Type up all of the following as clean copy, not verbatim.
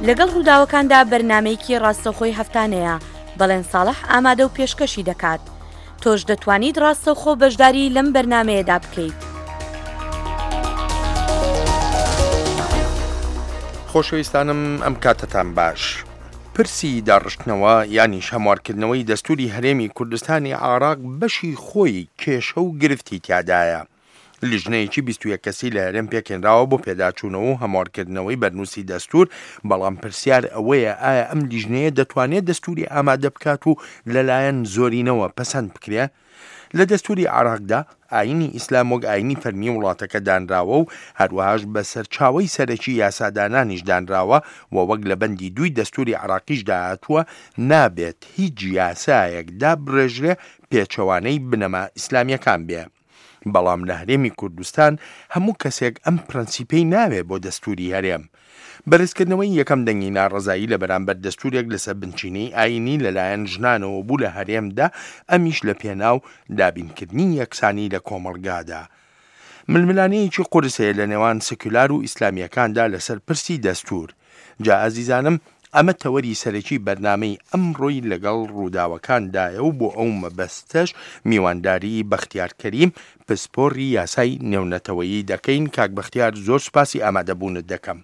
لەگەڵ ڕووداوەکاندا بەرنامەیەکی ڕاستەوخۆی هەفتانەیە، بەڵێن ساڵح ئامادە و پێشکەشی دەکات. تۆش دەتوانیت ڕاستەوخۆ بەشداری لەم بەرنامەیەدا بکەیت. خۆشەویستانم ئەم کاتتان باش. پرسی داڕشتنەوە یانیش هەموارکردنەوەی دەستوری هەرێمی کوردستانی عێراق بەشی خۆی کێشە و گرفتی تیادایە. لیژنەیەکی 21 کەسی لە هەرێم پێکێنراوە بۆ پێداچوونەوە و هەموارکردنەوەی بەرنووسی دەستور، بەڵام پرسیار ئەوەیە ئایا ئەم لیژنەیە دەتوانێت دەستوری ئامادە بکات و لەلایەن زۆرینەوە پەسەند بکرێ؟ لە دەستوری عێراقدا ئاینی ئیسلام وەک ئاینی فەرمی وڵاتەکە دانراوە و هەروەهاش بە سەرچاوەی سەرەکی یاسادانانیش دانراوە و وەک لە بەندی 2 دەستوری عێراقیشدا هاتووە نابێت هیچ یاسایەک دابڕێژرێ پێچەوانەی بنەما ئیسلامیەکان بێ. بەڵام لە هەرێمی کوردستان هەموو کەسێک ئەم پرەنسیپەی ناوێت بۆ دەستوری هەرێم. بەرزکردنەوەی یەکەم دەنگی ناڕەزایی لە بەرامبەر دەستورێک لەسەر بنچینەی ئاینی لەلایەن ژنانەوە بوو لە هەرێمدا، ئەمیش لە پێناو دابینکردنی یەکسانی لە کۆمەڵگادا. ململانەیەکی قورس هەیە لە نێوان سکولار و ئیسلامیەکاندا لەسەر پرسی دەستور. جا ئازیزانم، ئەمە تەوەری سەرەکی بەرنامەی ئەمڕۆی لەگەڵ ڕووداوەکاندایە و بۆ ئەو مەبەستەش میوانداری بەختیار کەریم، پسپۆڕی یاسای نێونەتەوەیی دەکەین. کاک بەختیار، زۆر سوپاسی ئامادەبوونت دەکەم.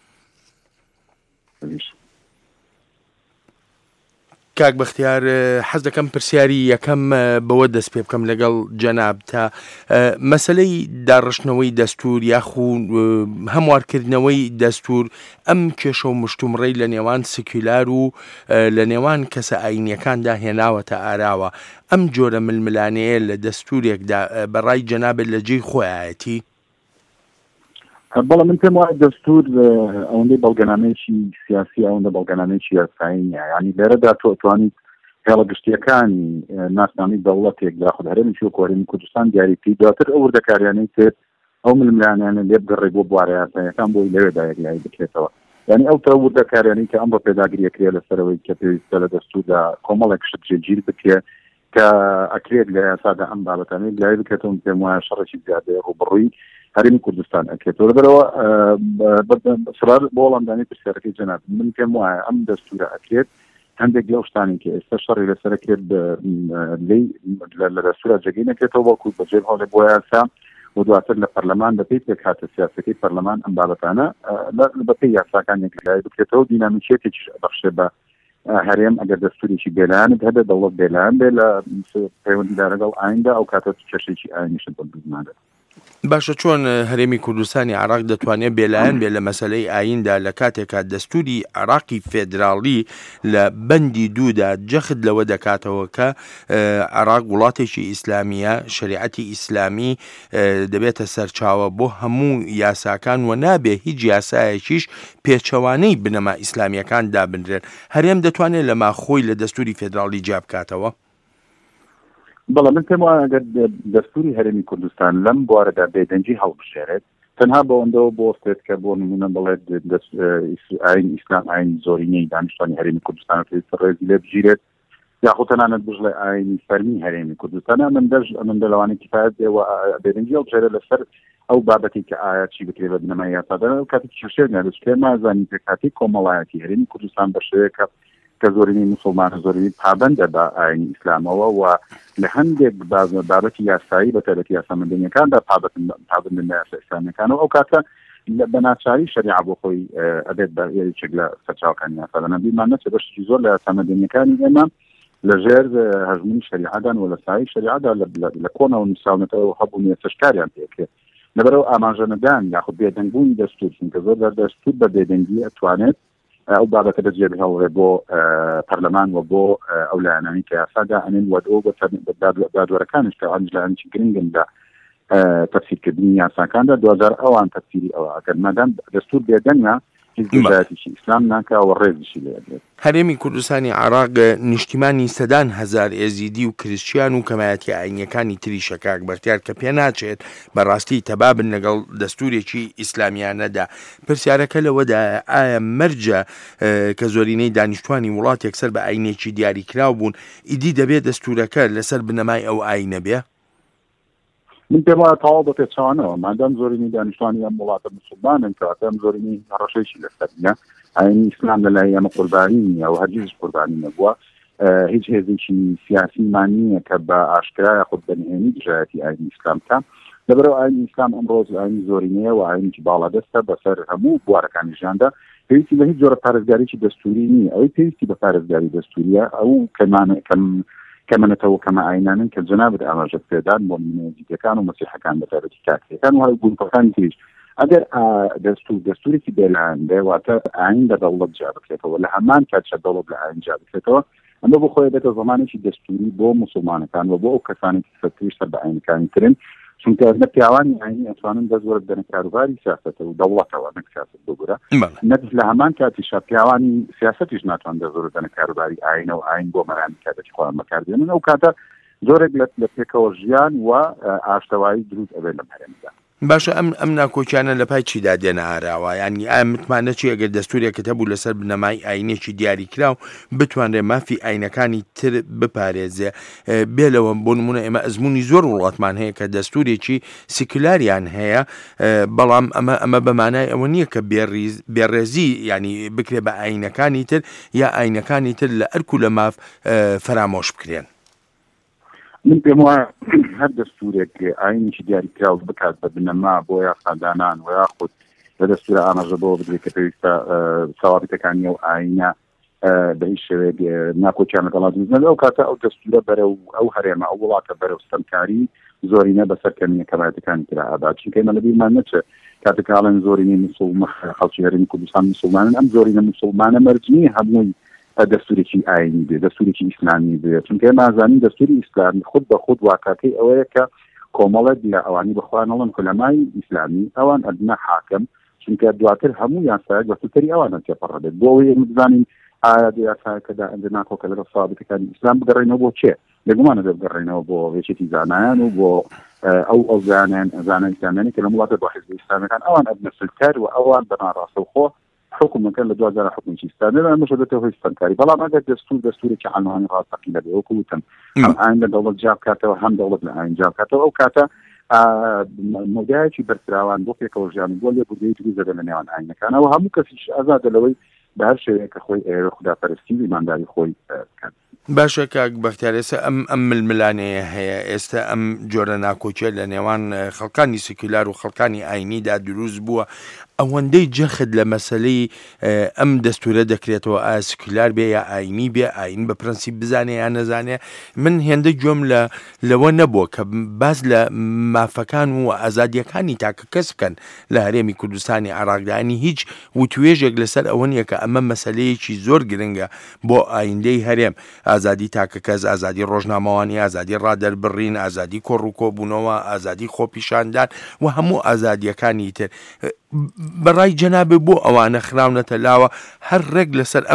کاک بەختیار، حەز دەکەم پرسیاری یەکەم بەوە دەست پێ بکەم لەگەڵ جەناب تا مەسەلەی داڕشتنەوەی دەستور یاخو هەموارکردنەوەی دەستور، ئەم کێشە و مشتومڕەی لە نێوان سکولار و لە نێوان کەسە ئاینیەکاندا هێناوەتە ئاراوە. ئەم جۆرە ململانەیە لە دەستورێکدا بەڕای جەنابێت لە جێی خۆیەتی؟ بەڵام من پێم وایە دەستور ئەوەندەی بەڵگەنامەیەکی سیاسی، ئەوەندە بەڵگەنامەیەکی یاسایی نییە. یعنی لێرەدا تۆ توانیت هێڵە گشتیەکانی ناسنامی دەوڵەتێک داخل هەرێمی کوردستانی کوردستان دیاریکەی، دواتر ئەو وردەکاریانەی تێت ئەو ململانیانە لێ بگەڕێ بۆ بوارە یاساییەکان بۆی لەوێدا یاریایی بکرێتەوە. یعنی ئەو تا وردەکاریانەی کە ئەمڕۆ پێداگیریەکرێ لەسەرەوەی کە پێویستە لە دەستوردا کۆمەڵێک شت جێگیر بکرێ کە ئەکرێت لە یاسادا ئەم بابەتانەی لای بکرێتەوە. پێم وایە شەڕێکی زیادەیە ڕوبڕووی هەرێمی کوردستان ئەکرێتەوە. لەبەرەوە سرار بۆ وەڵامدانی پرسیارەکەی جەناب، من پێم وایە ئەم دەستورە ئەکرێت هەندێک لەو شتانی کە ئێستا شەڕی لەسەرەکرێت لە دەستورە جێگەی نەکرێتەوە بەڵکو بەجێ هەڵێ بۆ یاسا و دواتر لە پەرلەمان بەپێی پێکهاتە سیاسەکەی پەرلەمان ئەم بابەتانە بەپێی یاساکانێک لای بکرێتەوە. دینامیکیەکێکیش بەخشێ بە هەرێم ئەگەر دەستوریی بێلایەنت هەبێت، دەوڵەت بێلایەن بێ لە پەیوەندیدا لەگەڵ ئایندا ئەو کاتە کێشەیەکی ئاینیشت بەدروستمادە. باشە، چۆن هەرێمی کوردستانی عێراق دەتوانێت بێلایەن بێ لە مەسەلەی ئایندا لە کاتێکا دەستوری عێراقی فێدراڵی لە بەندی 2دا جەخت لەوە دەکاتەوە کە عێراق وڵاتێکی ئیسلامیە، شریعەتی ئیسلامی دەبێتە سەرچاوە بۆ هەموو یاساکان و نابێ هیچ یاسایەکیش پێچەوانەی بنەما ئیسلامیەکان دابنرێت. هەرێم دەتوانێت لە ماخۆی لە دەستوری فێدراڵی جا بکاتەوە؟ بەڵام من پێم وایە ئەگەر دەستوری هەرێمی کوردستان لەم بوارەدا بێدەنگی هەڵبژێرێت، تەنها بەوەندەوە بۆستێت کە بۆ نمونە بڵێت ئاین ئیسلام ئاین زۆرینەی دانیشتوانی هەرێمی کوردستان پێویستە ڕێزی لێ بگیرێت، یاخود تەنانەت بژڵێ ئاینی فەرمی هەرێمی کوردستان من دەلەوانی کفایەت بێدەنگی هەڵبژێرێت لەسەر ئەو بابەتی کە ئایا چی بکرێت بە بنەمای یاسادانە و کاتی کێشەیەک نەدەچێت. مازانی پێ کاتی کۆمەڵایەتی هەرێمی کوردستان بە شێوەیەکە کە زۆرینەی مسلمانە زۆرینەی پابەندە بە ئاینی ئیسلامەوە و لە هەندێک بابەتی یاسایی بە تایبەتی یاسا مەدەنیەکاندا پابەندن لە یاسا ئیسلامیەکانەوە، ئەو کاتە بە ناچاری شەریعە بۆ خۆی ئەبێت بە یەکێک لە سەرچاوەکانی یاسادانە. بیمان نەچێت بەشێکی زۆر لە یاسا مەدەنیەکانی ئێمە لەژێر هەژمونی شەریعەدان و لە سایی شەریعەدا لە کۆنەوە نووسراونەتەوە هەبوون یاسەشکاریان پێکرێت. لەبەرەوە ئاماژەنەدان یاخود بێدەنگبوونی دەستور، چونکە زۆر دەستور بە بێدەنگی ئەتوانێت ئەو بابەتە بەجێ بهێڵێ بۆ پەرلەمان و بۆ ئەو لایەنانی کە یاسادا ئەنێن وەدۆ بە دادوەرەکانش کە ئەوانش لایەنێکی گرنگن لە تەفسیرکردنی یاساکاندا 2000 ئەوان تەفسیری ئەوە ئەگەر مادام دەستور بێدەنگە هیچ جایەتیشی ئیسلام ناکەوە ڕێزیشی لێ دێت. هەرێمی کوردستانی عێراق نیشتیمانی سەدان هەزار ئێزیدی و کریسچیان و کەمایەتی ئاینیەکانی تریشە. کاک بەختیار، کە پێ ناچێت بەڕاستی تەبابن لەگەڵ دەستورێکی ئیسلامیانەدا. پرسیارەکە لەوەدا ئایا مەرجە کە زۆرینەی دانیشتوانی وڵاتێک سەر بە ئاینێکی دیاریکراو بوون ئیدی دەبێت دەستورەکە لەسەر بنەمای ئەو ئاینە بێ؟ من پێم وایە تەواو بە پێچەوانەوە مادام زۆرینەی دانیشتوانی ئەم وڵاتە موسڵمانن کە ئەم زۆرینەی هەڕەشەیەکی لەسەر نیە. ئاینی ئیسلام لەلای ئێمە قوربانی نییە و هەرگیز قوربانی نەبووە هیچ هێزێکی سیاسیمان نییە کە بە ئاشکرایە خود بەنهێنی دژایەتی ئاینی ئیسلامکە لەبەرەوە ئاینی ئیسلام ئەمڕۆ ئاینی زۆرینەیە و ئاینی باڵادەستە بەسەر هەموو بوارەکانی ژیاندا پێویستی بە هیچ جۆرە پارێزگاریی دەستوری نییە ئەوەی پێویستی بە پارێزگاری دەستوریە ئەو کەمەنێتەوە کەمە ئاینانن کە جەنابەت ئاماژە پێدان بۆ نمونەیەکان و مەسیحەکان بە تایبەتی کاتریەکان و هەڵی بوونەکانی تریش ئەگەر دەستورێکی بێلایەن واتە ئاین لە دەوڵەت جا بکرێتەوە لە هەمان کاتشە دەوڵەت لە ئاین جا بکرێتەوە ئەمە بۆ خۆی دێتە زمانێکی دەستوری بۆ موسڵمانەکان و بۆ ئەو کەسانی سەرتریش سەر بە ئاینەکانی ترن چونکە نە پیاوانی ئاینی ئەتوانن دەست بنە کاروباری سیاسەتە و دەوڵەتەوە نەک سیاسەت بگورە نەک لە هەمان کاتیشە پیاوانی سیاسەتیش ناتوان دەست بنە کاروباری ئاینە و ئاین بۆ مەرانی کاتێکی خۆیان بەکاردێنن ئەو کاتە زۆرێک لە پێکەوە ژیان و ئاشتەوایی دروست ئەبێت لە هەرێمدا باشە ئەم ناکۆکیانە لە پای چیدا دێنە ئاراوە ینی ئایا متمانە چی ئەگەر دەستورێکت هەبوو لەسەر بنەمای ئاینێکی دیاریکرا و بتوانرێ مافی ئاینەکانی تر بپارێزێ بێلەوە بۆ نمونە ئێمە ئەزمموی زۆر وڵاتمان هەیە کە دەستورێکی سیکولاریان هەیە بەڵام ئەمە بەمانای ئەوە نییە کە بێڕێزی ینی بکرێ بە ئاینەکانی تر یا ئاینەکانی تر لە ئەرک و لە ماف فەرامۆش بکرێن من پێم وایە هەر دەستورێک ئاینێکی دیاریکراوە بکات بە بنەما بۆ یا خاندانان و یاخود لە دەستورە ئاماژە بۆ بدرێت کە پێویستە سەوابەتەکانی ئەو ئاینە بە هیچ شێوەیەک ناکۆکیان لەگەڵا دروست ئەو کاتە ئەو دەستورە بەرەو ئەو هەرێمە ئەو وڵاتە بەرەو ستەمکاری زۆرینە بەسەر کەمیە کەمایەتەکانی ترا ئاباد چونکە ئێمە لەبیرمان نەچێ کاتێکاڵێن زۆرینەی خەڵکی هەرێمی کوردستان موسڵمانن ئەم زۆرینە موسڵمانە مەرجنی هەمووی دەستورێکی ئاینی بێ دەستورێکی ئیسلامی بێ چونکە ئێمە دەستوری ئیسلامی خود بە خود واکاکەی ئەوەیە کە کۆمەڵێک لە ئەوانی بخوانەڵن خولەمای ئیسلامی ئەوان ئەدنە حاکم چونکە دواتر هەموو یاسایەک بەسوتەری ئەوانە تێپەڕدێت بۆ ئەوەی بزانین ئایا یاسایەکەدا ئەنجە ناکۆکە لەگەڵ سەوابەتەکانی ئیسلام بگەڕێنەوە بۆ چێ لەگومانە بگەڕێنەوە بۆ وێچێتی زانایان و بۆ ئەو زانە ئیسلامیانی کە لە وڵاتە بۆ حیزب ئیسلامیەکان ئەوان ئەدنە فلتەر و ئەوان بەناڕاستە و خۆ حکومەکە لە 2000 حکومێکی ئیسلامی مەشە دەتەوە ستەمکاری بەڵام ئەگەر دەستورێکی عنوانی ڕاستەقیلە بێ وەکو وتم هەم ئاین لە دەوڵەت جا بکاتەوە هەم دەوڵەت لە ئاین جا بکاتەوە ئەو کاتە مۆدایەکی بەرفراوان بۆ پێکەوە ژیان بۆ لێبوردەی دروست دەبێت لە نێوان ئاینەکانەوە هەموو کەسیش ئازادە لەوەی بە هەر شێوەیەکە خۆی خوداپەرستی و ئیمانداری خۆی بکات باشە کاک بەختیارێسە ئەم ململانەیە هەیە ئێستا ئەم جۆرە ناکۆچێ لە نێوان خەڵکانی سیکولار و خەڵکانی ئاینیدا دروست بووە ئەوەندەی جەخت لە مەسلەی ئەم دەستورە دەکرێتەوە ئایا سیکولار بێ یا ئاینی بێ ئاین بە پرەنسیپ بزانێ یان نەزانێ من هێندە گوێم لەوە نەبووە کە باز لە مافەکان و ئازادیەکانی تاکە کەس بکەن لە هەرێمی کوردستانی عێراقدانی هیچ وتوێژێک لەسەر ئەوە نیە کە ئەمە مەسەلەیەکی زۆر گرنگە بۆ ئایندەی هەرێم ئازادی تاکە کەس ئازادی ڕۆژنامەوانی ئازادی ڕادەربڕین ئازادی کۆڕ و کۆبوونەوە ئازادی خۆپیشاندان و هەموو ئازادیەکانی تر بەڕای جەنابێ بۆ ئەوانە خراونەتە لاوە هەر ڕێک لەسەر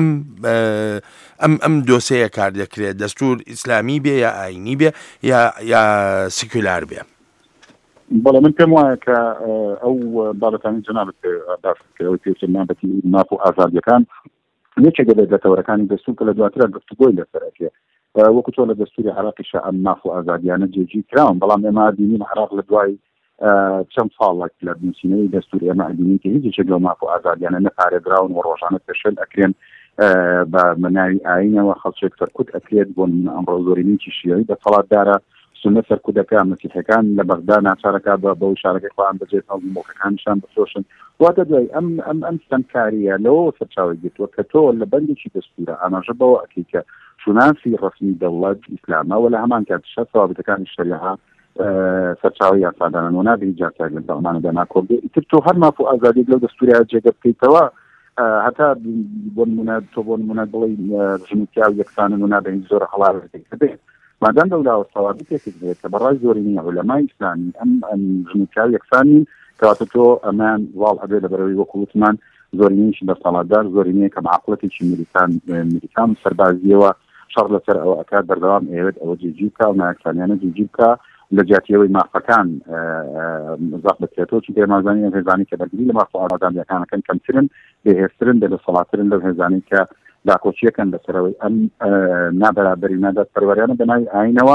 ئەم دۆسەیە کار دەکرێت دەستور ئیسلامی بێ یا ئاینی بێ یا سیکولار بێ بەڵێ من پێم وایە کە ئەو باڵەکانی جەنابەت باسکەوەی پێشترمانبەتی ماف و ئازادیەکان یەکێک لە دەتەوەرەکانی دەستور کە لە دواترە گفتوگۆی لەسەرەکێ وەکو تۆ لە دەستوری عێراقیشە ئەم ماف و ئازادیانە جێگیر کراون بەڵام ئێمە بینین عێراق لە دوای چەند ساڵێک لە بنووسینەوەی دەستور ئێمە ئەبینین کە هیچ لەو ماف و ئازادیانە نەپارێدراون و ڕۆژانە پێشێل ئەکرێن بە مەناوی ئاینەوە خەڵکێک سەرکوت ئەکرێت بۆ ئەمڕۆ زۆرینێکی شیعی دەسەڵاتدارە سنە سەرکوتەکە مەسیحەکان لە بەغدا ناچارەکە بەو شارەکەی خۆیان بەجێ هەڵی مۆکەکانشان بفرۆشن واتە دوای ئەم ستەمکاریە لەوە سەرچاوی گرتووە کە تۆ لە بەندێکی دەستورە ئاماژە بەوە ئەکەی کە شوناسی ڕسمی دەوڵەت ئیسلامەوە لە هەمان کاتیشە سەوابەتەکانی شەریعە سەرچاوی یاسادانن و نابێت جارتێک لە دەڵمانەدا ناکۆبێ ئیتر تۆ هەر ماف و ئازادیێک لەو دەستوریە جێگە بکەیتەوە هەتا بۆ نمونە بڵێ ژنوتیا و یەکسانن و نابێت زۆر هەڵارەکە بێت مادام دەولاوە سەوابەتێک بێت کە بەڕای زۆرینی عولەمای ئیسلامی ئەم ژنوتیا و یەکسانین کەواتە تۆ ئەمان واڵ ئەبێ لە بەرەوەی وەکو وتمان زۆرینەیەکی دەسەڵاتدار زۆرینەیە کە عەقڵەتێکی میلیتان سەربازیەوە شەڕ لەسەر ئەوە ئەکات بەردەوام ئێوێت ئەوە جێگیر بکە و نایەکسانیانە جێگیر بکە لە جیاتیەوەی مافەکان زاق بکرێتەوە چونکە ئێمازانی هێزانی کە بەرگری لە ماف و ئازادیەکانەکەن کەمترن بەهێزترن دەسەڵاتترن لەو هێزانەی کە داکۆچیەکەن لەسەرەوەی ئەم نابەرابەری نادات پەروەریانە بەناوی ئاینەوە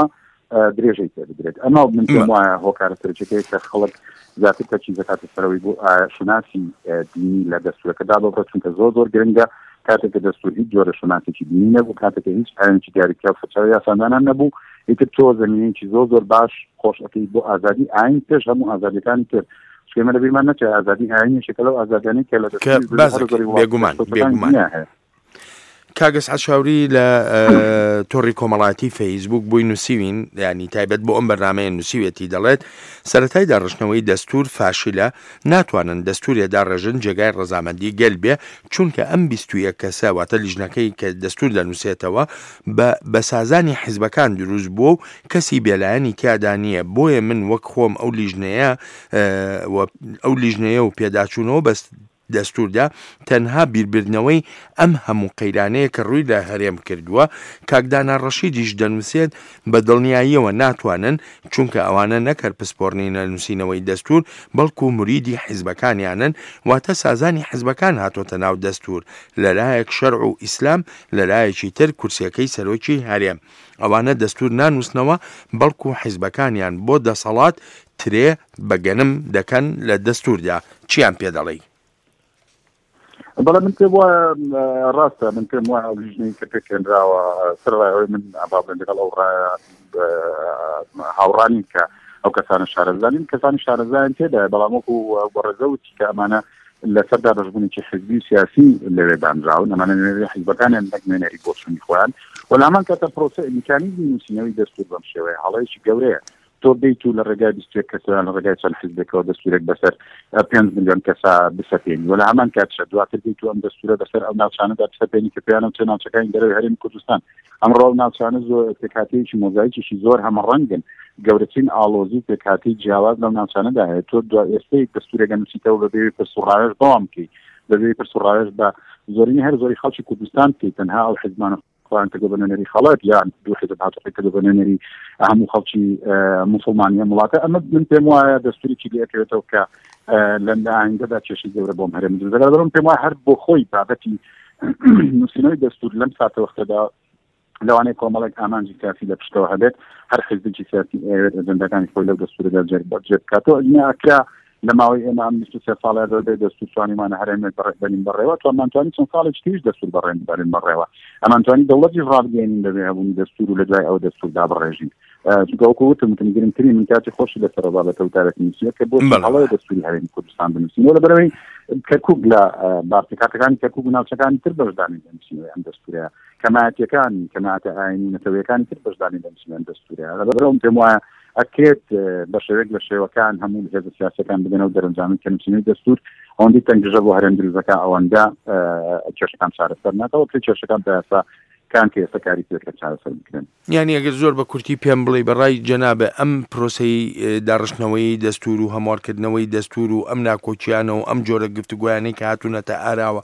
درێژەی پێ بدرێت ئەمە من پێم وایە هۆکارە سەرچەکەی کە خەڵک زیاتر کەچی زەکاتە سەرەوەی بۆ شناسی دینی لە دەستورەکەدا بڕێت چونکە زۆر گرنگە کاتێککە دەستور هیچ جۆرە شناسێکی دینی نەبوو کاتێککە هیچ ئاینێکی دیاریکرا و فەرچاوی یاسادانان نەبوو ئیتر تۆ زەمینەیەکی زۆر باش خۆشەکەی بۆ ئازادی ئاین پێش هەموو ئازادیەکانی تر شێمە لەبیرمان نەچێت ئازادی ئاینێکێکە لەو ئازادیانەی کە لە بێگومان هەیە کاگەس عەشاوری لە تۆڕی کۆمەڵایەتی فەیسبوک بووی نووسیوین ینی تایبەت بۆ ئەم بەرنامەیە نووسیوێتی دەڵێت سەرەتای داڕشتنەوەی دەستور فاشیلە ناتوانن دەستورێدا ڕێژن جێگای ڕەزامەندی گەل بێ چونکە ئەم 21 کەسە واتە لیژنەکەی کە دەستور دەنووسێتەوە بە سازانی حیزبەکان دروست بووە و کەسی بێلایەنی تیادا نییە بۆیە من وەک خۆم ئەو لیژنەیە و پێداچوونەوە بەست دەستوردا تەنها بیربردنەوەی ئەم هەموو قەیرانەیە کە ڕووی لە هەرێم کردووە کاکدانا ڕەشیدیش دەنووسێت بە دڵنیاییەوە ناتوانن چونکە ئەوانە نەکەر پسپۆڕنی نەنووسینەوەی دەستور بەڵکو مریدی حیزبەکانیانن واتە سازانی حیزبەکان هاتۆتە ناو دەستور لەلایەک شەرع و ئیسلام لەلایەکی تر کورسیەکەی سەرۆکی هەرێم ئەوانە دەستور نانووسنەوە بەڵکو حیزبەکانیان بۆ دەسەڵات ترێ بەگەنم دەکەن لە دەستوردا چیان پێ دەڵێ بەڵام من پێم وایە ڕاستە من پێم وایە ئەو لیژنەی کە پێکێنراوە سەرڕایەوەی من ئابابن لەگەڵ ئەو هاوڕانی کە ئەو کەسانە شارەزانین کەسانی شارەزایان تێدایە بەڵام وەکو وەڕێزەوتی کە ئەمانە لەسەردا ڕژبوونێکی حزبی سیاسی لەوێ دانراون ئەمانە نوێنەری حیزبەکانیان نەک نوێنەری بۆ چوونی خۆیان وەلامان کاتە پرۆسە میکانیزمی نووسینەوەی دەستور بەم شێوەیە هەڵەیەکی گەورەیە تۆ بیت و لە ڕێگای 21 کەسان لە ڕێگای چەند حیزبێکەوە دەستورێک بەسەر 5 ملیۆن کەسا بسەپێنی وەلا هەمان کاتشە دواتر بیت و ئەم دەستورە بەسەر ئەو ناوچانەدا بسەپێنی کە پێیانە چه ناوچەکانی دەرەوەی هەرێمی کوردستان ئەمڕۆ ناوچانە زۆر پێکهاتەیەکی مۆزاییکیشی زۆر هەمەڕەنگن گەورەترین ئاڵۆزی پێکهاتەی جیاواز لەو ناوچانەدا هەیە تۆ دو ئێستەی دەستورێکە نووسیتەوە بەبێ پرسوڕایەش بەوام بکەی بەبێ پرسوڕایەش بە زۆرینی هەر زۆری خەڵکی کوردستان بکەیت تەنها ئەو حیزبانە خوان کە بەنێری خەڵک یان دوو حزب هاتووە کە بەنێری هەموو خەڵکی موسڵمانیە وڵاتە ئەمە من پێم وایە دەستوریی لێکەوێتەوە کە لە ئایندەدا کێشەی گەورە بۆم هەرێم دەگەڵ پێم وایە هەر بۆ خۆی بابەتی نووسینەوەی دەستور لەم ساتە وەختەدا لەوانەیە کۆمەڵێک ئامانجی کافی لە پشتەوە هەبێت هەر حزبێکی سیاسی ئەوێت ئەجەندەکانی خۆی لەو دەستورەدا جێ بکاتەوە ئەکرا لە ماوەی ئێمە ئەم 23 ساڵە دەبێت دەستور توانیمانە هەرێمێک بەرین بەڕێوە تو ئەمانتوانی چەند ساڵێک تریش دەستور بەڕێن بەڕێوە ئەمانتوانی دەوڵەتی ڕابگەێنین بەبێ هەبوونی دەستور و لە دوای ئەو دەستوردا بڕێژین چونکە وەکو وتم گرنگترین من کاتی خۆشی لەسەر بابەتە وتارەتی نووسیە کە بۆ هەڵەیە دەستوری هەرێمی کوردستان بنووسینەوە لەبەرەوەی کەرکووک لە بارتیکاتەکانی کەرکووک و ناوچەکانی تر بەشدانی دەنووسینەوەی ئەم دەستورەیە کەمایەتیەکانی کەمایەتە ئاینی نەتەوەیەکانی تر بەشدانی دەنووسینەوە ئەم دەستورەیە لەبەرەوەم پێم وایە ئەکرێت بە شێوەیەک لە شێوەکان هەموو هێزە سیاسەکان بگەنەوە دەرەنجامی کە نووسینەوەی دەستور ئەوەندی تەنگژە بۆ هەرێم دروستەکە ئەوەندە کێشەکان چارەسەر ناکەوە پێ کێشەکان بەیاسا کان کە ئێستا کاری پێکە چارەسەر بکرێن یعنی ئەگەر زۆر بە کورتی پێم بڵێ بەڕای جەنابە ئەم پرۆسەی داڕشتنەوەی دەستور و هەموارکردنەوەی دەستور و ئەم ناکۆچیانە و ئەم جۆرە گفتوگویانەی کە هاتوونەتە ئاراوە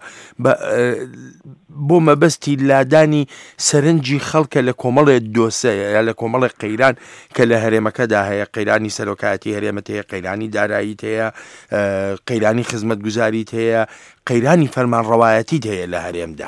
بۆ مەبەستی لادانی سەرنجی خەڵکە لە کۆمەڵێ دۆسەیە یا لە کۆمەڵێ قەیران کە لە هەرێمەکەدا هەیە قەیرانی سەرۆکایەتی هەرێمەت هەیە قەیرانی داراییت هەیە قەیرانی خزمەتگوزاریت هەیە قەیرانی فەرمانڕەوایەتیت هەیە لە هەرێمدا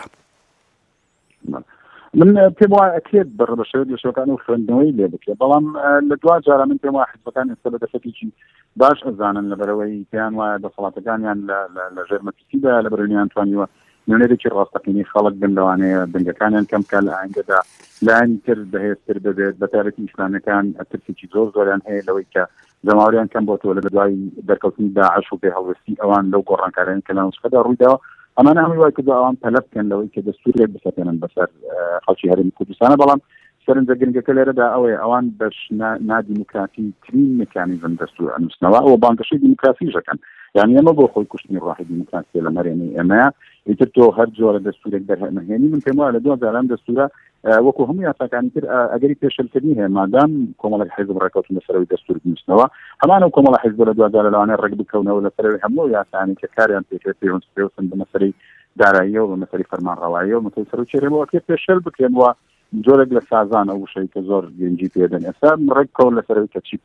من پێم وایە ئەکرێت بەڕەبەشێت لە شەوەکان و خوێندنەوەی لێ بکرێت بەڵام لە دوا جارە من پێم وایە حیزبەکان ئێستا بە دەفەتێکی باش ئەزانن لەبەرەوەی پێیان وایە دەسەڵاتەکانیان لە ژێرمەتیسیدا لەبەرەوەیان توانیوە نوێنەرێکی ڕاستەقینەی خەڵک بن لەوانەیە دەنگەکانیان کەم کە لە ئایندەدا لایەنی تر بەهێزتر ببێت بە تایبەتی ئیسلامیەکان ترسێکی زۆریان هەیە لەوەی کە زەماوەریان کەم بۆتەوە لە دوای دەرکەوتنی داعش و پێهەڵوێستی ئەوان لەو گۆڕانکاریان کە لە نوسخەدا ڕوویداوە ئەمانە هەمووی وای کردو ئەوان تەلەب بکەن لەوەی کە دەستورێک بسەپێنن بەسەر خەڵکی هەرێمی کوردستانە بەڵام سەرنجە گرنگەکە لێرەدا ئەوەیە ئەوان بەش نادیموکراتی ترین میکانیزم دەستور ئەنووسنەوە ئەوە بانگەشەی دیموکراسیژەکەن یعنی ئەمە بۆ خۆی کوشتنی ڕاحی دیموکراسی لە مەرێنی ئێمەیە ئیتر تۆ هەر جۆرە دەستورێک دەرهێنی من پێم وایە لە 2000 دەستورە وەکو هەموو یاساکانی تر ئەگەری پێشەلکردنی هەیە مادام کۆمەڵێک حیزب ڕێکەوتن لەسەرەوەی دەستور بنووسنەوە هەمانە کۆمەڵە حیزب لە 2000 لەوانەیە ڕێک بکەونەوە لەسەرەوەی هەموو یاسانی کە کاریان پێکرێت پێوەستن بە مەسەلەی داراییەوە بە مەسەلەی فەرمانڕەواییەوە مەسەلەی سەرۆکێڕێەوە ئەکرێت پێشەل بکرێنەوە جۆرێک لە سازان ئەو شەی کە زۆر گرنگی پێدەن ئێستا ڕێک کەون لەسەرەوەی کە چی بکەن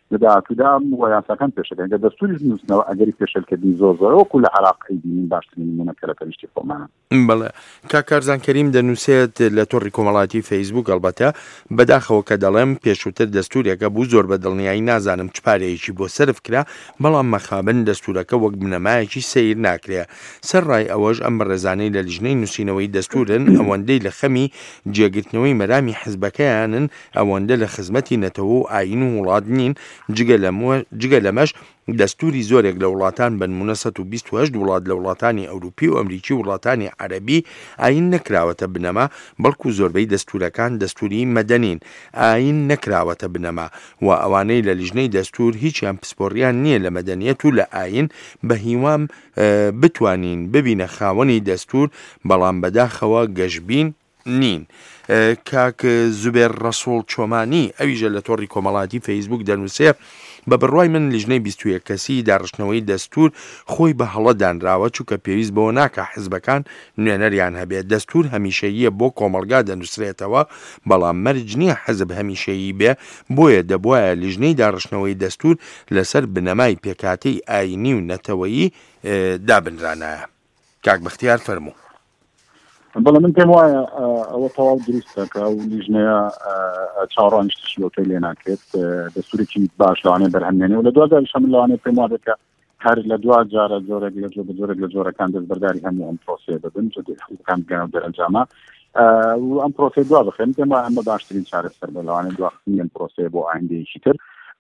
لە داهاتوودا و یاساکان پێشەکەن کە دەستوری نووسنەوە ئەگەری پێشەلکردنی زۆر وەکو لە عێراق بینین باشترین نمونەکە لە پەرشتی خۆمانە. بەڵێ کاکارزان کەریم دەنووسێت لە تۆڕی کۆمەڵاتی فەیسبوک ئەلبەتە بەداخەوە کە دەڵێم پێشووتر دەستورێکە بوو زۆر بە دڵنیایی نازانم چ پارەیەکی بۆ سرف کرا بەڵام مەخابن دەستورەکە وەک بنەمایەکی سیر ناکرێ سەرڕای ئەوەش ئەم بەڕێزانەی لە لیژنەی نووسینەوەی دەستورن ئەوەندەی لە خەمی جێگرتنەوەی مەرامی حزبەکەیانن ئەوەندە لە خزمەتی نەتەوە و ئاین و وڵات نین جگە لەمەش دەستوری زۆرێک لە وڵاتان بنمونە 128 وڵات لە وڵاتانی ئەوروپی و ئەمریکی وڵاتانی عەرەبی ئاین نەکراوەتە بنەما بەڵکو زۆربەی دەستورەکان دەستوری مەدەنین ئاین نەکراوەتە بنەما و ئەوانەی لە لیژنەی دەستور هیچیان پسپۆڕیان نییە لە مەدەنیەت و لە ئاین بە هیوام بتوانین ببینە خاوەنی دەستور بەڵام بەداخەوە گەشبین نین. کاک زوبێر ڕەسوڵ چۆمانی ئەویژە لە تۆڕی کۆمەڵاتی فەیسبوک دەنووسێ بە بڕوای من لیژنەی 21 کەسی داڕشتنەوەی دەستور خۆی بە هەڵەدانراوە چووکە پێویست بەوە ناکە حزبەکان نوێنەریان هەبێت دەستور هەمیشەییە بۆ کۆمەڵگا دەنووسرێتەوە بەڵام مەرج نییە حزب هەمیشەیی بێ بۆیە دەبوایە لیژنەی داڕشتنەوەی دەستور لەسەر بنەمای پێکاتەی ئاینی و نەتەوەیی دابنرانایە. کاک بەختیار فەرموو. بەڵام من پێم وایە ئەوە تەواو دروستە کە ئەو لیژنەیە چاوەڕوانیشتشی ئەوتەی لێ ناکرێت دەستورێکی باش لەوانەیە بەرهەمێنێ و لە دوجارش من لەوانەیە پێم وایە کە هەر لە دو جارە زۆرێک لە جۆرەکان دەستبەرداری هەموو ئەم پرۆسەیە ببن حزبەکان بگەنە دەرەنجامە و ئەم پرۆسەی دوا بخێن پێم وایە ئەمە باشترین چارەسەر بە لەوانەیە دواخستنی ئەم پرۆسەیە بۆ ئایندەیەکی تر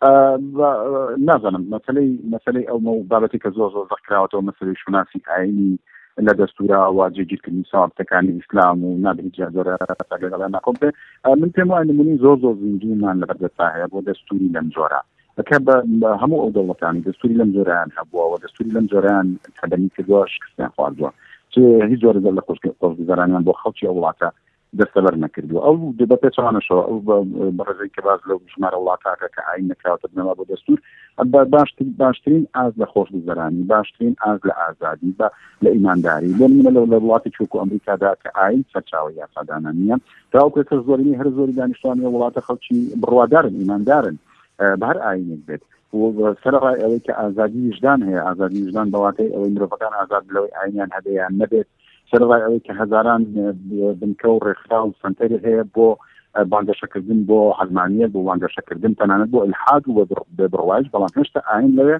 نازانم مەسەلەی ئەو بابەتی کە زۆر زەخراوەتەوە مەسەلەی شوناسی ئاینی لە دەستورا و جێگیرکردنی ساڵتەکانی ئیسلام و نابێت جۆرە ناکۆم پێ من پێم وایە نمونەی زۆر زیندوومان لە بەردەستا هەیە بۆ دەستوری لەم جۆرە کە بە هەموو ئەو دەوڵەتانی دەستوری لەم جۆرەیان هەبووە و دەستوری لەم جۆرەیان تەبەنی کردووە شکستیان خواردووە هیچ جۆرە لە خۆشگوزارانیان بۆ خەڵکی ئەو وڵاتە دەستەبەر نەکردووە ئەو بە پێچوانەشەوە ئەو بەڕێزەی کە باز لەو ژمارە وڵاتاکە کە ئاین نەکراوەتە بنەما بۆ دەستور باشترین ئاز لە خۆشگوزەرانی باشترین ئاز لە ئازادی بە لە ئیمانداری بۆ منە لە وڵاتی چووکو ئەمریکادا کە ئاین سەرچاوی یاسادانە نییە تاوەکو زۆرینی هەر زۆری دانیشتوانی وڵاتە خەڵکی بڕوادارن ئیماندارن بە هەر ئاینێک بێت سەرڕای ئەوەی کە ئازادی وجدان هەیە ئازادی وجدان بەواتەی ئەوەی مرۆڤەکان ئازاد لەوەی ئاینیان هەبێیان نەبێت سەرڕای ئەوەی کە هەزاران بنکە و ڕێکخرا و سنتەری هەیە بۆ بانگەشەکردن بۆ هەلمانیە بۆ بانگەشەکردن تەنانەت بۆ ئلحاد و بڕواج بەڵام هێشتا ئاین لەوێ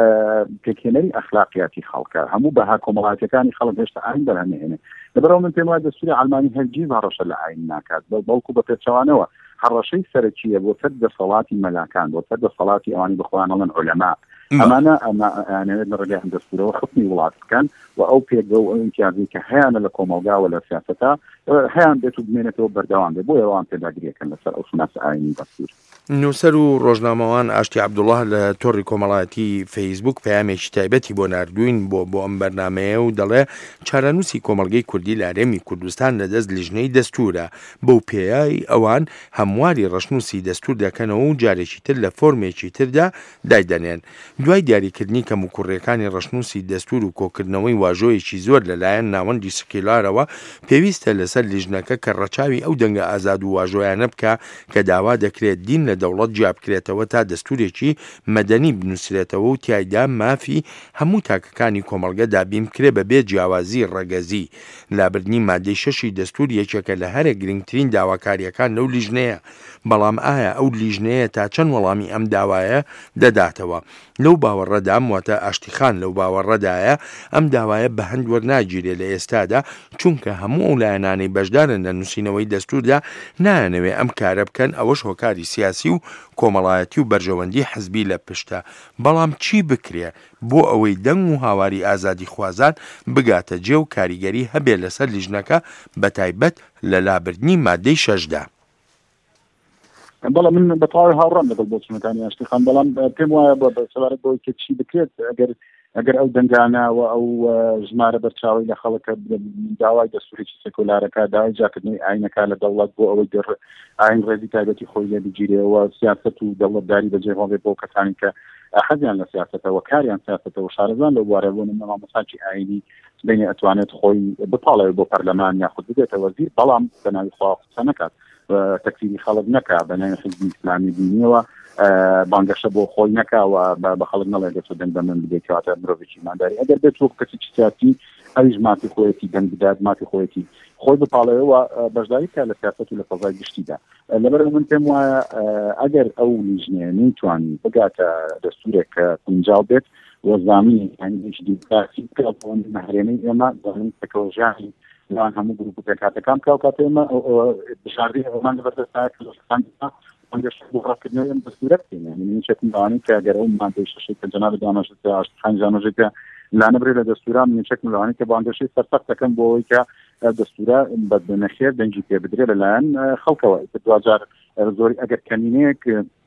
پێکهێنەری ئەخلاقیاتی خەڵکە هەموو بەها کۆمەڵاتیەکانی خەڵک هێشتا ئاین بەرهەمهێنێ لەبەرەوە من پێم وایە دەستوری ئەڵمانی هەرگیز هەڕەشە لە ئاین ناکات بەڵکو بە پێچەوانەوە هەڕەشەی سەرەکیە بۆ سەر دەسەڵاتی مەلاکان بۆ سەر دەسەڵاتی ئەوانی بخۆیان ئەڵێن عولەما ئەمانە ئەمانەوێت لە ڕێگای دەستورەوە خستنی وڵات بکەن و ئەو پێگە و ئیمتیازی کە هەیەە لە کۆمەڵگاوە لە سیاسەتە هەیان بێت و بمێنێتەوە بەردەوام بێت بۆ ئەوان پێداگریەکەن لەسەر ئەو شناس ئاینی دەستور. نووسەر و ڕۆژنامەوان ئاشتی عەبدوڵڵاه لە تۆڕی کۆمەڵایەتی فەیسبوک پەیامێکی تایبەتی بۆ ناردوین بۆ ئەم بەرنامەیە و دەڵێ چارەنووسی کۆمەڵگەی کوردی لە هەرێمی کوردستان لەدەست لیژنەی دەستورە بەو پێیای ئەوان هەمواری ڕەشنووسی دەستور دەکەنەوە و جارێکی تر لە فۆرمێکی تردا دایدەنێن دوای دیاریکردنی کەم و کوڕیەکانی ڕەشنووسی دەستور و کۆکردنەوەی واژۆیەکی زۆر لەلایەن ناوەندی سکیلارەوە پێویستە لەسەر لیژنەکە کە ڕەچاوی ئەو دەنگە ئازاد و واژۆیانە بکە کە داوا دەکرێت دین لە دەوڵەت جیاب بکرێتەوە تا دەستورێکی مەدەنی بنووسرێتەوە و تایدا مافی هەموو تاکەکانی کۆمەڵگە دابین بکرێ بەبێ جیاوازی ڕەگەزی لابردنی مادەی 6 دەستور یەکێکە لە هەرە گرنگترین داواکاریەکان لەو لیژنەیە بەڵام ئایا ئەو لیژنەیە تا چەند وەڵامی ئەم داوایە دەداتەوە لەو باوەڕەدام واتە ئاشتیخان لەو باوەڕەدایە ئەم داوایە بە هەند وەرناگیرێ لە ئێستادا چونکە هەموو ئەو لایەنانەی بەشدارن لە نووسینەوەی دەستوردا نایەنەوێ ئەم کارە بکەن ئەوەش هۆکاری سیاسی و کۆمەڵایەتی و بەرژەوەندی حزبی لە پشتە بەڵام چی بکرێ بۆ ئەوەی دەنگ و هاواری ئازادی خوازان بگاتە جێ و کاریگەری هەبێ لەسەر لیژنەکە بەتایبەت لە لابردنی مادەی 6دا. بەڵام من بەتەواوی هاوڕام لەگەڵ بۆچوونەکانی ئاشتیخان بەڵام پێم وایە بە سەبارەت بەوەی کە چی بکرێت ئەگەر ئەو دەنگانە و ئەو ژمارە بەرچاوی لە خەڵکە داوای دەستوریی سێکولارەکە داوای جاکردنەوەی ئاینەکە لە دەوڵەت بۆ ئەوەی ئاین ڕێزی تایبەتی خۆی لێ بگیرێەوە سیاست و دەوڵەتداری بەجێهێڵێ بۆ کەسانی کە حەزیان لە سیاستەوە کاریان سیاستەوە شارەزان لەو بوارە بوون مامۆستاچی ئاینی بینی ئەتوانێت خۆی بپاڵێ بۆ پەرلەمان یاخود بێتە وەزیر بەڵام بەناوی خوا قسە نەکات تەکفیری خەڵک نەکا بەناوی حزبی ئیسلامی دینیەوە بانگەشە بۆ خۆی نەکاوە بە خەڵک نەڵێ دەچێت دەنگ بە من بدەیتواتە مرۆڤێکی ماداری ئەگەر بێت وەک کەسێکی سیاسی ئەویش مافی خۆیەتی دەنگ بدات مافی خۆیەتی خۆی بپاڵەوە بەشداری کا لە سیاست و لە فەزای گشتیدا لەبەر من پێم وایە ئەگەر ئەو لیژنێ نەیتوانی بگاتە دەستورێک کە گونجاو بێت وەزامی هەندێک دیموکراسی بۆ نەهرێنەی ئێمە دەڵێن تەکنۆلۆژیانی لەوان هەموو گروپ و پێکهاتەکان بکاو کاتە ئێمە بشاردی هەمان لەبەردەستایە بۆ ڕاستکردنەوەی دەستورە بکەین من چێتم داوانی کە ئەگەر ئەو مادەی شەشەی کە جەناب دامەژێتە لانە برێ لە دەستوران من چێکم لەوانی کە بانگەشەی سەرسەخت دەکەم بۆ ئەوەی کە دەستورە بەنەخێر دەنگی پێ بدرێت لەلایەن خەڵکەوە دوجار زۆری ئەگەر کەمینەیەک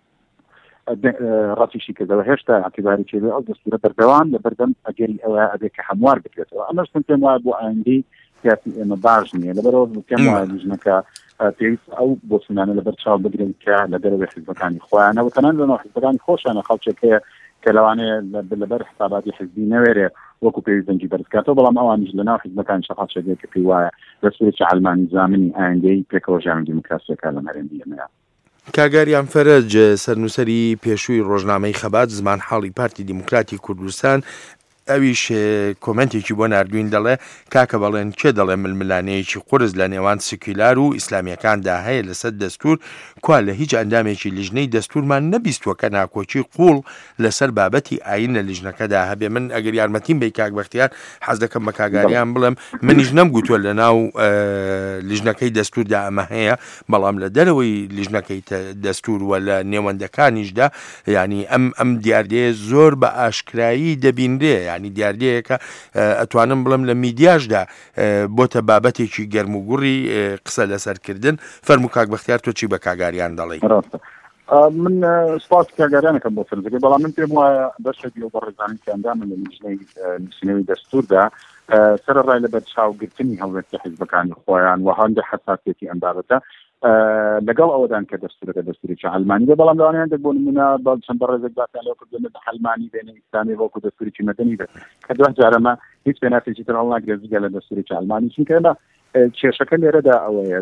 ڕاتیشی کردەوە هێشتا اعتیباری کردو ئەو دەستورە بەردەوام لە بەردەم ئەگەری ئەوە ئەبێت کە هەموار بکرێتەوە ئەمەش پێم وایە بۆ ئایندەی سیاسی ئێمە باش نییە لەبەرەوە پێم وایە لیژنەکە پێویست ئەو بۆچوونانە لەبەر چاو بگرن کە لە دەرەوەی حیزبەکانی خۆیانەوە تەنان لەناو حیزبەکانی خۆشانە خەڵکێکەیە کە لەوانەیە لەبەر حساباتی حیزبی نەوێرێ وەکو پێویست دەنگی بەرزکاتەوە بەڵام ئەوانیش لەناو حیزبەکان شەخصێک کە پێی وایە دەستورێکی عەلمانی زامنی ئایندەی پێکەوەژیانی دیموکراسیەکە لە هەرێمی ئێمەیە. کاگاریان فەرەج سەرنووسەری پێشووی ڕۆژنامەی خەبات زمان حاڵی پارتی دیموکراتی کوردستان ئەویش کۆمنتێکی بۆ نردوین دەڵێ کاکە بەڵێن کێ دەڵێ ململانەیەکی قورس لە نێوان سکیلار و ئیسلامیەکاندا هەیە لەسەر دەستور کوا لە هیچ ئەندامێکی لیژنەی دەستورمان نەبیستووە کە ناکۆچی قوڵ لەسەر بابەتی ئاین لە لیژنەکەدا هەبێ. من ئەگەر یارمەتیم بێ کاک بەختیار حەز دەکەم بە کاگاریان بڵێم منیش نەمگوتووە لە ناو لیژنەکەی دەستوردا ئەمە هەیە بەڵام لە دەرەوەی لیژنەکەی دەستور وە لە نێوەندەکانیشدا ینی ئەم دیاردەیە زۆر بە ئاشکرایی دەبینرێ ینی دیاردەیەکە ئەتوانم بڵم لە میدیاشدا بۆتە بابەتێکی گەرم و گوڕی قسە لەسەرکردن. فەرموو کاک بەختیار تۆ چی بە کاگاریان دەڵێ؟ من سپاس کاگاریانەکەم بۆ سەرنجەکە بەڵام من پێم وایە بەشێکی ئەو بەڕێزانانی کە ئەندامن لە لیژنەی نووسینەوەی دەستوردا سەرڕای لەبەر چاوگرتنی هەڵوێستی حیزبەکانی خۆیان و هەندێک حساسیەتی ئەم بابەتە لەگەڵ ئەوەدان کە دەستورەکە دەستوریی عەلمانی بێ بەڵام لەوانەیە بۆ نمونە چەند بەڕێزێک باسییان لەو کردن عەلمانی بێنە ئیسلامی وەکو دەستوریی مەدەنی بێت کە دوه جارەمە هیچ پێناسێکی تر هەڵ ناگرێت لە دەستوریی عەلمانی چونکە ئێمە کێشەکە لێرەدا ئەوەیە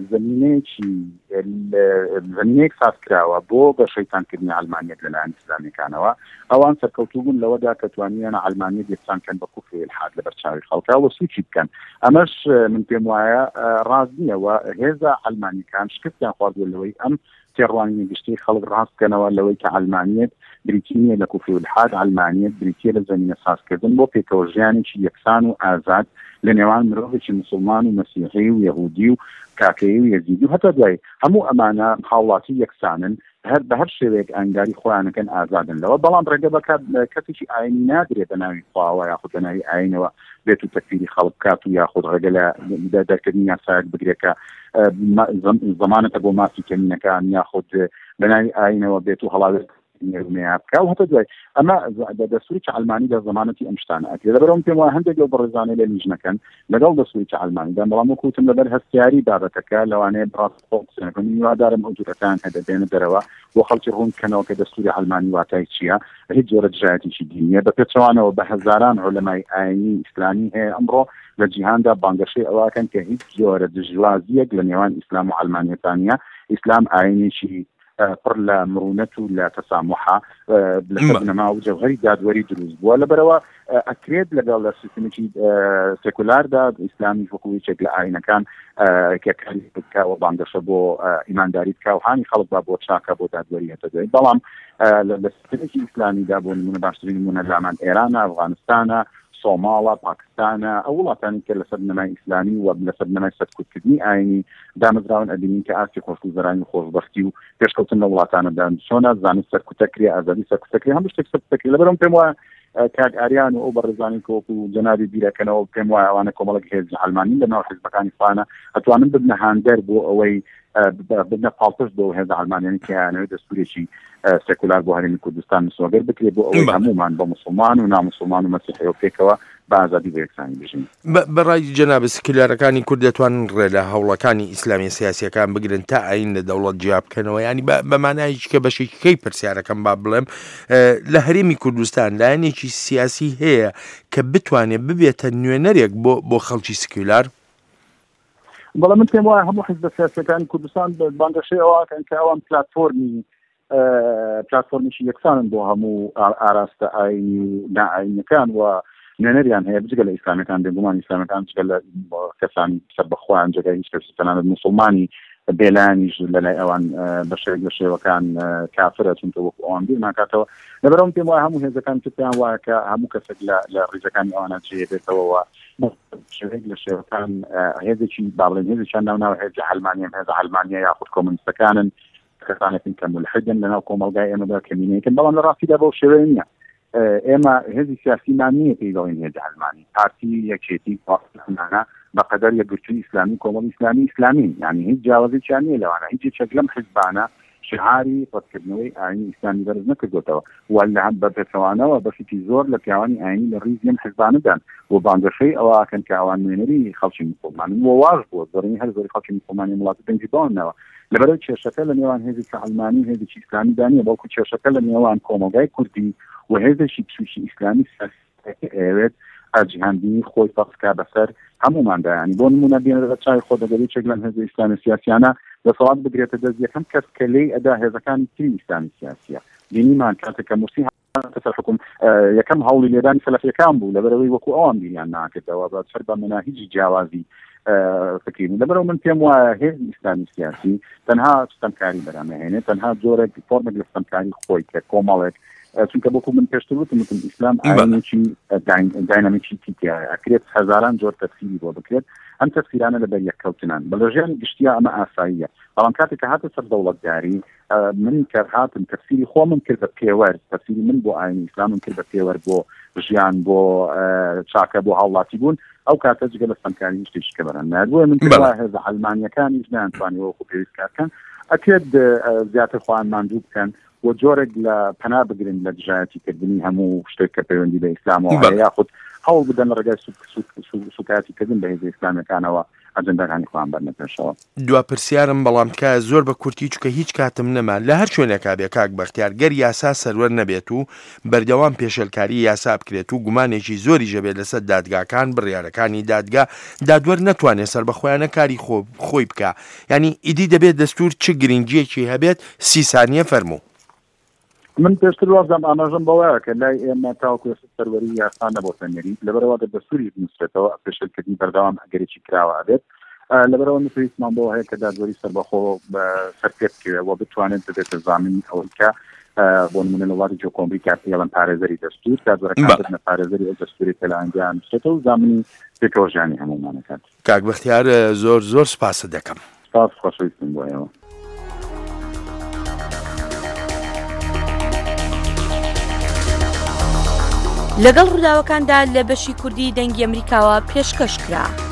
زمینەیەک ساز کراوە بۆ بە شەیتانکردنی عەلمانیەت لەلایەن ئیسلامیەکانەوە ئەوان سەرکەوتوو بوون لەوەدا کە توانیان عەلمانیەت یەکسانکەن بە کوفر و ئیلحاد لەبەر چاوی خەڵکا و سوچی بکەن. ئەمەش من پێم وایە ڕاست نییەوە هێزە عەلمانیەکان شکستیان خواردووە لەوەی ئەم تێڕوانی گشتی خەڵک ڕاستکەنەوە لەوەی کە عەلمانیەت بریتی نیە لە کوفر و ئیلحاد عەلمانیەت بریتیە لە زمینە سازکردن بۆ پێکەوەژیانێکی یەکسان و ئازاد لە نێوان مرۆڤێکی موسڵمان و مەسیحی و یەهودی و کاکەیی و یەزیدی و هەتا دوای هەموو ئەمانە هاوڵاتی یەکسانن بە هەر شێوەیەک ئەنگاری خۆیانەکەن ئازادن لەوە بەڵام ڕێگە بەکات کەسێکی ئاینی نادرێت بە ناوی خواوە یاخود بە ناوی ئاینەوە بێت و تەکفیری خەڵک بکات و یاخود ڕێگە لە دەرکردنی یاسایەک بگرێت کە زەمانەتە بۆ مافی کەمینەکان یاخود بە ناوی ئاینەوە بێت و هەڵاوێت بکە و هەتا دوای ئەمە دەستوریی عەلمانی لە زەمانەتی ئەم شتانە ئەکرێت لەبەرەوە پێم وایە هەندێک لەو بەڕێزانەی لە لیژنەکەن لەگەڵ دەستوریی عەلمانیدا بەڵام وەکوتم لەبەر هەستیاری بابەتەکە لەوانەیە بڕاست خۆڵ میوادارم ئەو جوورەکان هەدەبێنە دەرەوە بۆ خەڵکی ڕوون بکەنەوە کە دەستوری عەلمانی واتای چییە هیچ جۆرە دژایەتێکی دینیە بە پێچەوانەوە بە هەزاران عولەمای ئاینی ئیسلامی هەیە ئەمڕۆ لە جیهاندا بانگەشەی ئەوەکەن کە هیچ جۆرە دژوازیەک لە نێوان ئیسلام و عەلمانیەتانە ئیسلام ئاینێکی پڕ لە مرونەت و لە تەسامحە لە نەما و جەوهەری دادوەری دروست بووە لەبەرەوە ئەکرێت لەگەڵ لە سیستمێکی سێکولاردا ئیسلامی وەکویەک لە ئاینەکان کێکاری بکەوە بانگەشە بۆ ئیمانداری بکە و هانی خەڵک با بۆ چاکە بۆ دادوەری هەتە دوای بەڵام لە سیستمێکی ئیسلامیدا بۆ نمونە باشترین نمونە لامان ئێرانە ئەفغانستانە سۆماڵە پاکستانە ئەو وڵاتانی کە لەسەر نەمای ئیسلامی و لەسەر نەمای سەرکوتکردنی ئاینی دامەزراون ئەبینین کە ئاستی خۆشگوزەرانی و خۆشبەختی و پێشکەوتن لە وڵاتانەدا چۆنە زانست سەرکوتەکری ئازادی سەرکوتەکری هەموو شتێک سەرکوتەکری لەبەرەوەم پێم وایە کاک ئاریان و ئەو بەڕێزانی کۆکو جەنابی بیرەکەنەوە پێم وایە ئەوانە کۆمەڵێک هێزی عەلمانی لەناو حیزبەکانی خۆیانە ئەتوانن ببنە هاندەر بۆ ئەوەی ببنە پاڵپشت بۆ هێز عەلمانیانی کە یانەوێت دەستورێکی سێکولار بۆ هەرێمی کوردستان مسۆگەر بکرێت بۆ ئەوەی هەمومان بە موسڵمان و ناموسڵمان و مەسیحی پێکەوە بە ئازادی بە یەکسانی بژین. بەڕای جەناب سکیلارەکانی کورد دەتوانن ڕێ لە هەوڵەکانی ئیسلامی سیاسیەکان بگرن تا ئاین لە دەوڵەت جیا بکەنەوە ینی بەمانایکی کە بەشێکەکەی پرسیارەکەم با بڵێم لە هەرێمی کوردستان لایەنێکی سیاسی هەیە کە بتوانێت ببێتە نوێنەرێک بۆ خەڵکی سکیلار؟ بەڵام من پێم وایە هەموو حیزبە سیاسیەکانی کوردستان بانگەشەی ئەوەکەن کە ئەوان پلاتفۆرمی پلتفۆرمیشی یەکسانن بۆ هەموو ئاراستە ئاینی و نائینەکان و نوێنەریان هەیە بجگە لە ئیسلامەکان بێگومان ئیسلامەکان جگە لە کەسانی سەر بەخۆیان جگای هیچ کەس تەنانەت موسڵمانی بێلانیش لەلای ئەوان بە شێوەکان کافرە چونکە وەکو ئەوان بیر ناکاتەوە لەبەرەوەم پێم وایە هەموو هێزەکان پێیان وایە کە هەموو کەسێک لە ڕێژەکانی ئەوانە جێبێتەوە شێوەیەک لە شێوەکان هێزێکی باڵێن هێزێکیان ناوناوە هێزی هەلمانیە هێزە هەلمانیا یاخود کۆمونیستەکانن کەسانێکن کە مولحدن لەناو کۆمەلگای ئێمەدا کەمینەیەکن بەڵام لە ڕاستیدا بەو شێوەیە نییە ئێمە هێزی سیاسیمان نییە پێی دەڵێن هێزی هەلمانی پارتی یەکێتی پاسمانە بەقەدەر یەکگرتووی ئیسلامی کۆمەڵی ئیسلامی ئیسلامین یعنی هیچ جیاوازێکیان نییە لەوانە هیچ یەکێک لەم حیزبانە شعاری ڕەتکردنەوەی ئاینی ئیسلامی بەرز نەکردوێتەوە وە بە پێچەوانەوە بەشێکی زۆر لە پیاوانی ئاینی لە ڕیز ئەم حیزبانەدان و بانگەشەی ئەوە ئاکەن کە ئەوان نوێنەری خەڵکی موسڵمانن و واژ بووە زۆرینەی هەر زۆری خەڵکی موسڵمانی وڵاتی دەنگی بەوەنەوە لەبەرەوەی کێشەکە لە نێوان هێزی ئەڵمانی و هێزێکی ئیسلامی دانیە بەڵکو کێشەکە لە نێوان کۆمەلگای کوردی و هێزێکی تووشی ئیسلامی ئەوێت ئاجیهاندی خۆی فەقسکا بەسەر هەموماندا ینی بۆ نمونە بێنە بە چای خۆ دەگەری چێک لەم هێزە ئیسلامی سیاسیانە دەسەڵات بگرێتە دەست یەکەم کەس کە لێی ئەدا هێزەکانی تری ئیسلامی سیاسیە دینیمان کاتێک کە مرسی سەر حکوم یەکەم هەوڵی لێدانی سەلەفیەکان بوو لەبەرەوەی وەکو ئەوان بیریان ناکردەوە بە سەر بە مناهیجی جیاوازی فکرین لەبەرەوە من پێم وایە هێزی ئیسلامی سیاسی تەنها ستەمکاری بەرامەهێنێت تەنها جۆرێک فۆرمێک لە ستەمکاری خۆی کە کۆمەڵێک چونکە بۆکو من پێشتر وتم ئیسلام ئاینێکی داینامیکی تیایە ئەکرێت هەزاران جۆر تەفسیری بۆ بکرێت ئەم تەفسیرانە لەبەر یەککەوتنان بە لەژیانی گشتیا ئەمە ئاساییە بەڵام کاتێک کە هاتە سەر دەوڵەتداری من کە هاتم تەفسیری خۆمم کرد بە پێوەر تەفسیری من بۆ ئاینی ئیسلامم کرد بە پێوەر بۆ ژیان بۆ چاکە بۆ هاوڵاتی بوون ئەو کاتە جگە لە ستەمکاری شتێکی کە بەرەن نادووە من هێزە ئەڵمانیەکانیش نەیانتوانیوە وەکو پێویستکارکەن ئەکرێت زیاتر خۆیان ماندوو بکەن و جۆرێک لە پەنا بگرن لە دژایەتیکردنی هەموو شتێک کە پەیوەندی بە ئیسلامەوە یاخود هەوڵ بدەن لە ڕێگای سوکاتیکردن بە هێزە ئیسلامەکانەوە ئەجەندەکانی خۆیان بەرنە پێشەوە دوا پرسیارم بەڵام کە زۆر بە کورتی چکە هیچ کاتم نەما لە هەر شوێنێکا بێ کاک بەختیار گەر یاسا سەروەر نەبێت و بەردەوام پێشەلکاری یاسا بکرێت و گومانێکی زۆری ژەبێت لەسەر دادگاکان بڕیارەکانی دادگا دادوەر نەتوانێت سەر بەخۆیانە کاری خۆی بکە ینی ئیدی دەبێت دەستور چ گرنگیەکی هەبێت 30 ثانیە فەرموو من پێشتر وازم ئاماژەم بەوەیە کە لای ئێمە تاوەکو سەروەری یاسا نەبۆتە نێری لەبەرەوە دەستوری بنووسێتەوە پێشەلکردنی بەردەوام ئەگەرێکی کراوە بێت لەبەرەوە نووسمان بۆ هەیە کە دادوەری سەربەخۆ سەر پێ بکەوێت بتوانێت بێتە زامینی ئەوکە بۆ نمونە لە وڵاتی کۆمریکا پێڵەن پارێزەری دەستور دادوەرەکان بنە پارێزەری ئەو دەستوری پێلایەنجیان بێتەوە زامینی پێکەوەژیانی هەمومانەکان کاک بەختیار زۆر سپاس دەکەم سپاس خۆشەویستم بۆیەوە لەگەڵ ڕووداوەکاندا لە بەشی کوردی دەنگی ئەمریکاوە پێشکەش کرا.